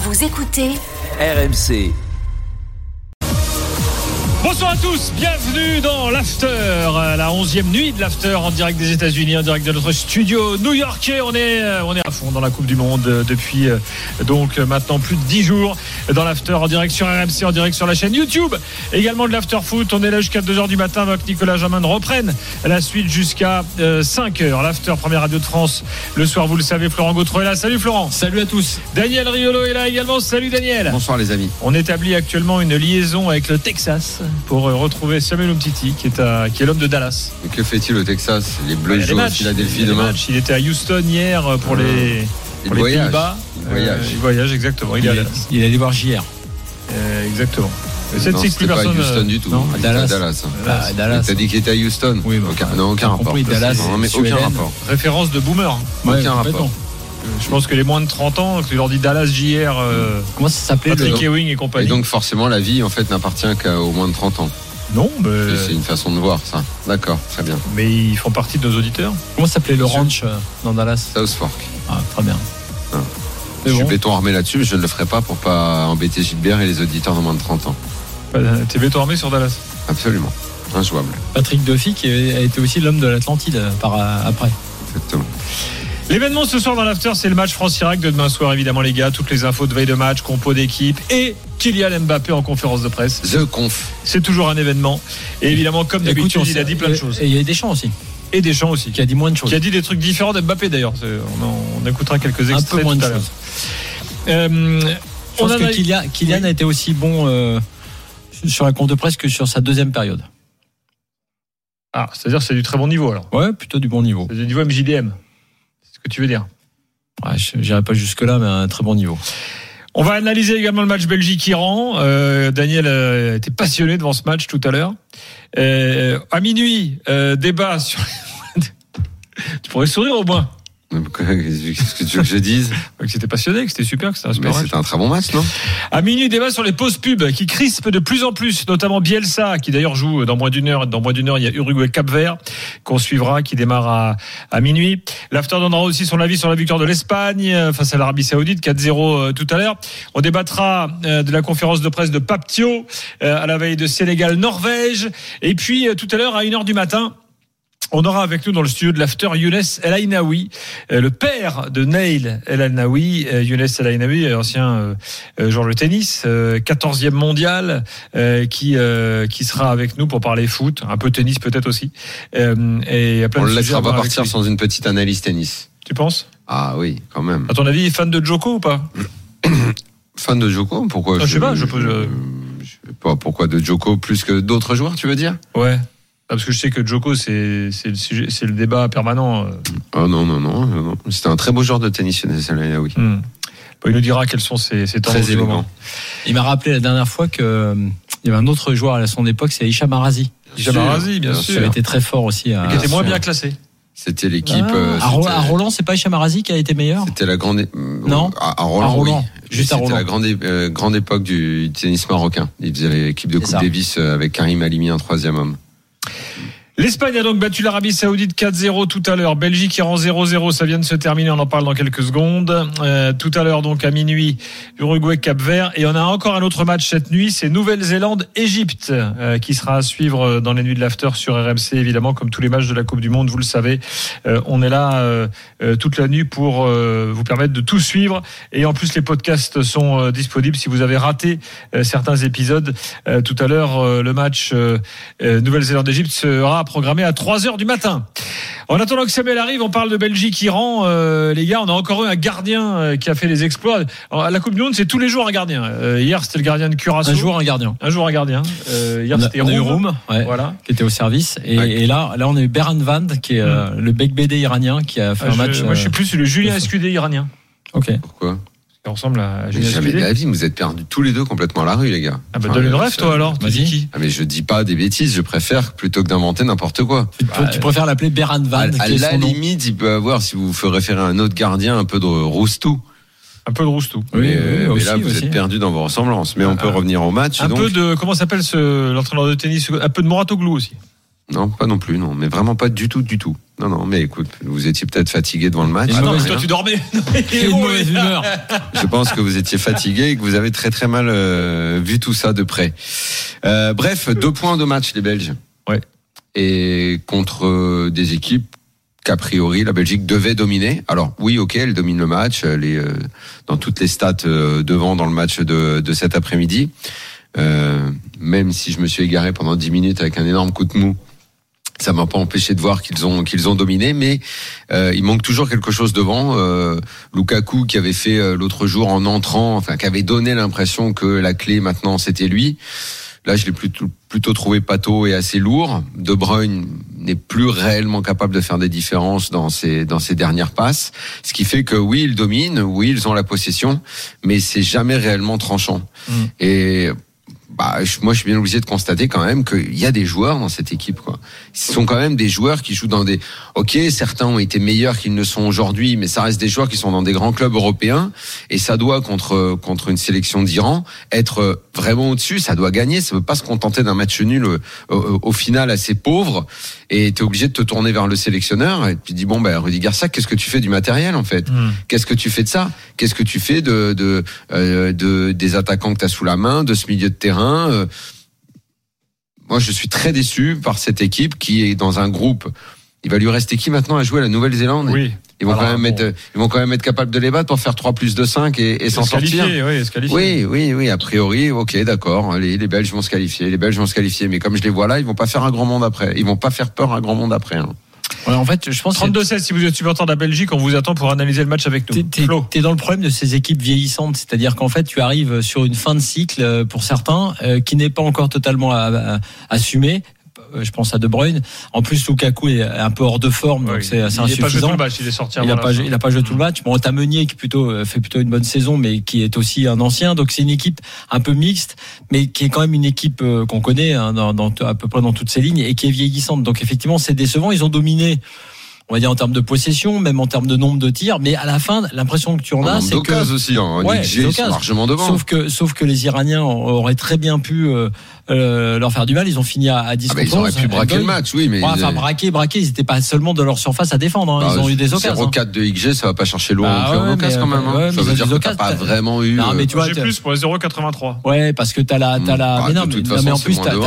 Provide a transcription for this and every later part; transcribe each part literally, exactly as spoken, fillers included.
Vous écoutez R M C. Bonsoir à tous, bienvenue dans l'After, la onzième nuit de l'After en direct des États-Unis, en direct de notre studio new-yorkais. On est, on est à fond dans la Coupe du Monde depuis donc maintenant plus de dix jours dans l'After en direct sur R M C, en direct sur la chaîne YouTube. Également de l'After Foot, on est là jusqu'à deux heures du matin avec Nicolas Jamin. Reprenne la suite jusqu'à cinq heures. L'After, première radio de France. Le soir, vous le savez, Florent Gautreau est là. Salut Florent. Salut à tous. Daniel Riolo est là également. Salut Daniel. Bonsoir les amis. On établit actuellement une liaison avec le Texas pour retrouver Samuel Umtiti qui est, à, qui est l'homme de Dallas. Et que fait-il au Texas? Les Bleus jouent à Philadelphie demain. Il était à Houston hier pour euh, les, pour les Pays-Bas. Il voyage. Euh, il voyage exactement. Il, il, est est, il est allé voir J R. Euh, exactement. C'est non, c'était pas à Houston du tout. Non, à Dallas. Dallas. Dallas. Ah, Dallas. T'as dit qu'il était à Houston. Oui, bah, aucun, non, aucun rapport. Compris, Dallas, non, mais aucun rapport. Référence de boomer. Ouais, aucun rapport. Je pense que les moins de trente ans, tu leur dis Dallas, J R, euh, comment ça s'appelait, Patrick Ewing et compagnie. Et donc forcément la vie en fait n'appartient qu'aux moins de trente ans. Non, mais c'est une façon de voir ça. D'accord, très bien. Mais ils font partie de nos auditeurs. Comment s'appelait le ranch dans Dallas? South Fork. Ah, très bien. Ah. Je suis bon. béton armé là-dessus, mais je ne le ferai pas pour pas embêter Gilbert et les auditeurs de moins de trente ans. Euh, T'es béton armé sur Dallas? Absolument, injouable. Patrick Duffy qui a été aussi l'homme de l'Atlantide par après. Exactement. L'événement ce soir dans l'After, c'est le match France-Irak de demain soir, évidemment les gars. Toutes les infos de veille de match, compo d'équipe et Kylian Mbappé en conférence de presse. The Conf. C'est toujours un événement. Et évidemment, comme d'habitude, il a dit plein de choses. Et il y a Deschamps aussi. Et Deschamps aussi. Qui a dit moins de choses. Qui a dit des trucs différents d'Mbappé d'ailleurs. On, en, on écoutera quelques extraits. Un peu moins tout de à l'heure. choses. Euh, Je pense que a... Kylian, Kylian oui. a été aussi bon euh, sur la conf de presse que sur sa deuxième période. Ah, c'est-à-dire que c'est du très bon niveau alors. Ouais, plutôt du bon niveau. C'est du niveau M J D M. C'est ce que tu veux dire. Ouais, je n'irai pas jusque-là, mais à un très bon niveau. On va analyser également le match Belgique-Iran. Euh, Daniel euh, était passionné devant ce match tout à l'heure. Euh, à minuit, euh, débat sur... Tu pourrais sourire au moins. Qu'est-ce que tu veux que je dise? Que c'était passionné, que c'était super, que c'était un super Mais match. C'était un très bon match, non? À minuit, débat sur les pauses pubs qui crispent de plus en plus, notamment Bielsa, qui d'ailleurs joue dans moins d'une heure. Dans moins d'une heure, il y a Uruguay-Cap-Vert qu'on suivra, qui démarre à, à minuit. L'After donnera aussi son avis sur la victoire de l'Espagne face à l'Arabie Saoudite, quatre zéro tout à l'heure. On débattra de la conférence de presse de Pape Thiaw à la veille de Sénégal-Norvège. Et puis, tout à l'heure, à une heure du matin, on aura avec nous dans le studio de l'After Younes El Ainaoui, euh, le père de Neil El Ainaoui. Euh, Younes El Ainaoui, ancien euh, joueur de tennis, euh, quatorzième mondial, euh, qui euh, qui sera avec nous pour parler foot, un peu tennis peut-être aussi. Euh, et plein on de ne le laissera pas partir lui. Sans une petite analyse tennis. Tu penses? Ah oui, quand même. À ton avis, fan de Djoko ou pas? Fan de Djoko? Pourquoi? Non, je, je sais pas. Je peux. Je... je sais pas pourquoi de Djoko plus que d'autres joueurs, tu veux dire? Ouais. Parce que je sais que Djoko, c'est, c'est, le, sujet, c'est le débat permanent. Oh non, non, non. non. C'était un très beau joueur de tennis, Younes El Ainaoui. Hmm. Bon, il nous dira quels sont ses, ses temps. Très élégant. Il m'a rappelé la dernière fois qu'il euh, y avait un autre joueur à son époque, c'est Hicham Arazi. Hicham Arazi, bien, bien sûr. Qui avait été très fort aussi. À... Et qui était moins bien classé. C'était l'équipe. Ah, euh, à, c'était... à Roland, c'est pas Hicham Arazi qui a été meilleur? C'était la grande. Non. À, à Roland, à Roland. Oui. Juste c'était à Roland. la grande, euh, grande époque du tennis marocain. Il faisait l'équipe de Coupe Davis avec Karim Halimi, un troisième homme. L'Espagne a donc battu l'Arabie Saoudite quatre zéro tout à l'heure. Belgique Iran zéro zéro, ça vient de se terminer, on en parle dans quelques secondes. Euh, tout à l'heure donc à minuit, Uruguay Cap-Vert, et on a encore un autre match cette nuit, c'est Nouvelle-Zélande Égypte euh, qui sera à suivre dans les nuits de l'After sur R M C, évidemment comme tous les matchs de la Coupe du Monde, vous le savez. Euh, on est là euh, euh, toute la nuit pour euh, vous permettre de tout suivre, et en plus les podcasts sont euh, disponibles si vous avez raté euh, certains épisodes. Euh, tout à l'heure, euh, le match euh, euh, Nouvelle-Zélande Égypte sera programmé à trois heures du matin. En attendant que Samuel arrive, on parle de Belgique-Iran. Euh, les gars, on a encore eu un gardien euh, qui a fait les exploits. Alors, à la Coupe du Monde, c'est tous les jours un gardien. Euh, hier, c'était le gardien de Curaçao. Un jour un gardien. Un jour un gardien. Euh, hier, on a, c'était on a eu Roum, Roum, ouais, voilà, qui était au service. Et, ouais. et là, là, on a eu Beran Vand, qui est euh, le Bec Bédé iranien, qui a fait ah, un je, match. Moi, euh, je suis plus le Julien Escudé iranien. Ok. Pourquoi? Ça ressemble à Julien Jamais Escudé. de la vie, vous êtes perdus tous les deux complètement à la rue, les gars. Ah bah enfin, donne une euh, rêve, toi alors. Vas-y. Qui ah mais je dis pas des bêtises, je préfère plutôt que d'inventer n'importe quoi. Tu, bah, tu préfères l'appeler Beran Vand, À, qui à est la son nom. limite, il peut avoir, si vous ferez référer à un autre gardien, un peu de roustou. Un peu de roustou. Oui, mais, oui, mais aussi, là, vous aussi. êtes perdus dans vos ressemblances. Mais on peut ah, revenir au match. Un donc. peu de, comment s'appelle ce, l'entraîneur de tennis? Un peu de Moratoglou aussi. Non, pas non plus, non, mais vraiment pas du tout, du tout. Non, non, mais écoute, vous étiez peut-être fatigué devant le match. Ah non, mais toi tu dormais. Une mauvaise humeur. Je pense que vous étiez fatigué et que vous avez très très mal euh, vu tout ça de près. Euh, bref, deux points de match les Belges. Ouais. Et contre euh, des équipes qu'a priori la Belgique devait dominer. Alors oui, ok, elle domine le match, elle est euh, dans toutes les stats euh, devant dans le match de, de cet après-midi. Euh, même si je me suis égaré pendant dix minutes avec un énorme coup de mou. Ça m'a pas empêché de voir qu'ils ont qu'ils ont dominé, mais euh, il manque toujours quelque chose devant. Euh, Lukaku qui avait fait euh, l'autre jour en entrant, enfin qui avait donné l'impression que la clé maintenant c'était lui. Là, je l'ai plutôt plutôt trouvé pâteau et assez lourd. De Bruyne n'est plus réellement capable de faire des différences dans ses dans ses dernières passes, ce qui fait que oui, ils dominent, oui, ils ont la possession, mais c'est jamais réellement tranchant. Mmh. Et bah, moi, je suis bien obligé de constater quand même qu'il y a des joueurs dans cette équipe, quoi. Ce sont quand même des joueurs qui jouent dans des, ok, certains ont été meilleurs qu'ils ne sont aujourd'hui, mais ça reste des joueurs qui sont dans des grands clubs européens, et ça doit, contre, contre une sélection d'Iran, être vraiment au-dessus, ça doit gagner, ça ne peut pas se contenter d'un match nul au, au, au final assez pauvre, et t'es obligé de te tourner vers le sélectionneur, et tu dis, bon, ben, Rudy Garcia, qu'est-ce que tu fais du matériel, en fait? Mmh. Qu'est-ce que tu fais de ça? Qu'est-ce que tu fais de, de, euh, de, des attaquants que t'as sous la main, de ce milieu de terrain? Euh, moi, je suis très déçu par cette équipe qui est dans un groupe. Il va lui rester qui maintenant à jouer à la Nouvelle-Zélande? Oui. Ils vont, Alors, quand même bon. être, ils vont quand même être capables de les battre pour faire trois plus de cinq et, et s'en sortir. Oui, se qualifier. Oui, oui, oui, a priori, ok, d'accord. Les, les Belges vont se qualifier. Les Belges vont se qualifier. Mais comme je les vois là, ils vont pas faire un grand monde après. Ils vont pas faire peur à un grand monde après. Hein. Ouais, en fait, je pense trente-deux seize, si vous êtes supporter de la Belgique, on vous attend pour analyser le match avec nous. T'es, t'es, t'es dans le problème de ces équipes vieillissantes, c'est-à-dire qu'en fait, tu arrives sur une fin de cycle pour certains euh, qui n'est pas encore totalement à, à, assumée. Je pense à De Bruyne. En plus, Lukaku est un peu hors de forme, donc oui, c'est assez insuffisant. Il n'a pas joué tout le match, il est sorti. Il n'a pas, il a pas joué tout le match. Bon, t'as Meunier qui plutôt fait plutôt une bonne saison, mais qui est aussi un ancien. Donc c'est une équipe un peu mixte, mais qui est quand même une équipe qu'on connaît hein, dans, dans, à peu près dans toutes ses lignes et qui est vieillissante. Donc effectivement, c'est décevant. Ils ont dominé. On va dire en termes de possession, même en termes de nombre de tirs, mais à la fin, l'impression que tu en, en as, c'est que aussi, hein. Ouais, X G, ils sont largement devant. Sauf que, sauf que les Iraniens auraient très bien pu euh, euh, leur faire du mal. Ils ont fini à, à dix ah bah, ils auraient pu braquer le match, oui, mais ouais, enfin braquer, braquer, ils n'étaient pas seulement de leur surface à défendre. Hein. Bah, ils ont eu des occasions. zéro virgule quatre de X G, ça va pas chercher loin bah, ouais, en occasion quand même. Hein. Ouais, ça veut dire que t'as pas vraiment eu. Non, mais tu vois, j'ai plus pour les zéro virgule quatre-vingt-trois. Ouais, parce que t'as la, t'as la. Mais non, mais en plus t'as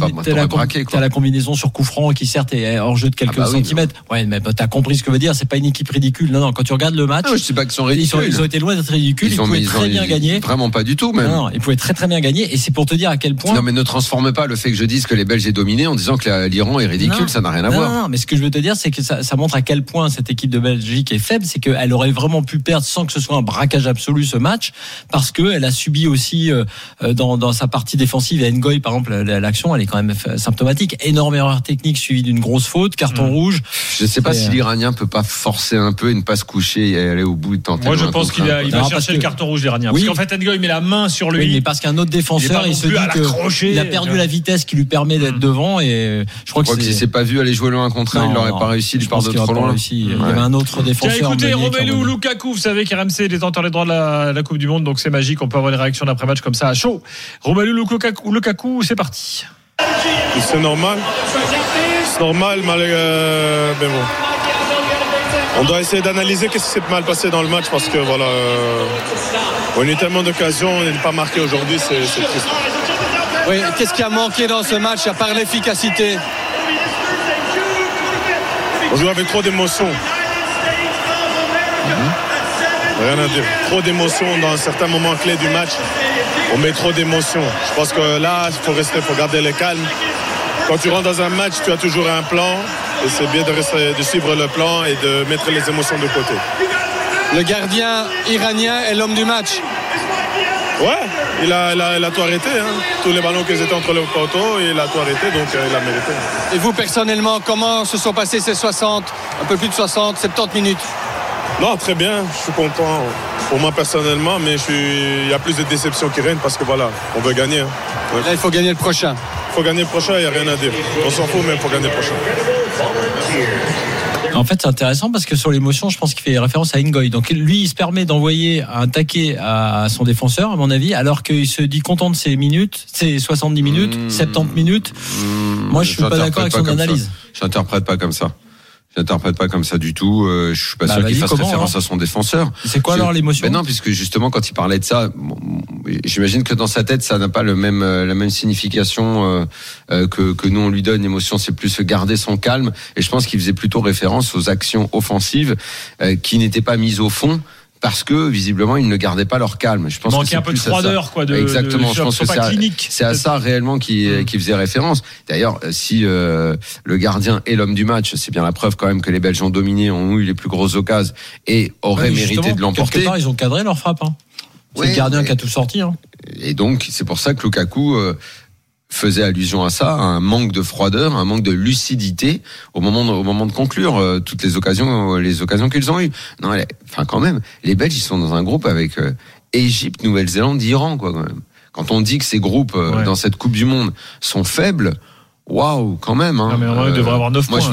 la combinaison sur coup franc qui certes est hors jeu de quelques centimètres. Ouais, mais t'as compris ce que veut dire. C'est pas une équipe ridicule. Non, non. Quand tu regardes le match, non, je sais pas qu'ils sont ridicules. Ils, sont, ils ont été loin d'être ridicules. Ils, ils pouvaient très bien gagner. Vraiment pas du tout, même. Non, non, ils pouvaient très très bien gagner. Et c'est pour te dire à quel point. Non, mais ne transforme pas le fait que je dise que les Belges aient dominé en disant que l'Iran est ridicule. Non, ça n'a rien à non, voir. Non, mais ce que je veux te dire, c'est que ça, ça montre à quel point cette équipe de Belgique est faible. C'est qu'elle aurait vraiment pu perdre sans que ce soit un braquage absolu ce match, parce que elle a subi aussi euh, dans, dans sa partie défensive. À Ngoy, par exemple, l'action, elle est quand même symptomatique. Énorme erreur technique suivie d'une grosse faute, carton mmh. rouge. Je sais pas si l'Iranien peut pas forcer un peu et ne pas se coucher et aller au bout de tenter. Moi, je pense qu'il a, il va chercher le carton rouge l'Iranien. Oui. Parce qu'en fait, Ngoy met la main sur lui. Oui, mais parce qu'un autre défenseur, il, il se dit qu'il a perdu la vitesse qui lui permet d'être mmh. devant et je crois, je crois que qu'il s'est pas vu aller jouer le un contre un, il n'aurait pas réussi, il part de trop loin. Il y avait un autre défenseur. Tiens, écoutez, Romelu Lukaku, vous savez qu'R M C est détenteur des droits de la, la Coupe du Monde, donc c'est magique, on peut avoir les réactions d'après-match comme ça à chaud. Romelu Lukaku, Lukaku, c'est parti. C'est normal. C'est normal, mais, euh, mais bon. On doit essayer d'analyser qu'est-ce qui s'est mal passé dans le match parce que voilà, euh, on a eu tellement d'occasions, on n'est pas marqué aujourd'hui, c'est, c'est triste. Oui, qu'est-ce qui a manqué dans ce match à part l'efficacité? On joue avec trop d'émotions. Mm-hmm. Rien à dire. Trop d'émotions dans certains moments clés du match. On met trop d'émotions. Je pense que là, il faut rester, il faut garder le calme. Quand tu rentres dans un match, tu as toujours un plan. Et c'est bien de, rester, de suivre le plan et de mettre les émotions de côté. Le gardien iranien est l'homme du match. Ouais, il a, il a, il a tout arrêté. Hein. Tous les ballons qui étaient entre le poteau, il a tout arrêté, donc euh, il a mérité. Et vous, personnellement, comment se sont passées ces soixante, un peu plus de soixante, soixante-dix minutes? Non, très bien, je suis content pour moi personnellement, mais je suis... il y a plus de déception qui règne parce que voilà, on veut gagner. Hein. Ouais. Là, il faut gagner le prochain. Il faut gagner le prochain, il n'y a rien à dire. On s'en fout, mais il faut gagner le prochain. En fait, c'est intéressant parce que sur l'émotion, je pense qu'il fait référence à Ngoy. Donc lui, il se permet d'envoyer un taquet à son défenseur, à mon avis, alors qu'il se dit content de ses minutes, ses soixante-dix minutes, mmh, soixante-dix minutes. Mmh, Moi, je suis pas d'accord avec son analyse. Je n'interprète pas comme ça. Je n'interprète pas comme ça du tout. Euh, je suis pas bah, sûr qu'il fasse comment, référence alors à son défenseur. C'est quoi je... alors l'émotion? Ben non, puisque justement quand il parlait de ça, bon, j'imagine que dans sa tête ça n'a pas le même la même signification euh, euh, que que nous on lui donne. L'émotion, c'est plus garder son calme. Et je pense qu'il faisait plutôt référence aux actions offensives euh, qui n'étaient pas mises au fond. Parce que visiblement ils ne gardaient pas leur calme. Je pense il manquait que c'est un peu de froideur, quoi. De, Exactement. de, je pense que c'est à, c'est à ça réellement qui mmh. qui faisait référence. D'ailleurs, si euh, le gardien est l'homme du match, c'est bien la preuve quand même que les Belges ont dominé, ont eu les plus grosses occasions et auraient ouais, mérité de l'emporter. Quelque part, ils ont cadré leur frappe. Hein. C'est ouais, le gardien mais... qui a tout sorti. Hein. Et donc c'est pour ça que Lukaku euh, faisait allusion à ça, à un manque de froideur, un manque de lucidité au moment de, au moment de conclure euh, toutes les occasions, euh, les occasions qu'ils ont eues. Non, elle, enfin quand même, les Belges ils sont dans un groupe avec euh, Égypte, Nouvelle-Zélande, Iran quoi quand même. Quand on dit que ces groupes euh, ouais. dans cette Coupe du Monde sont faibles, waouh quand même. Hein. Non mais on euh, devrait avoir neuf points.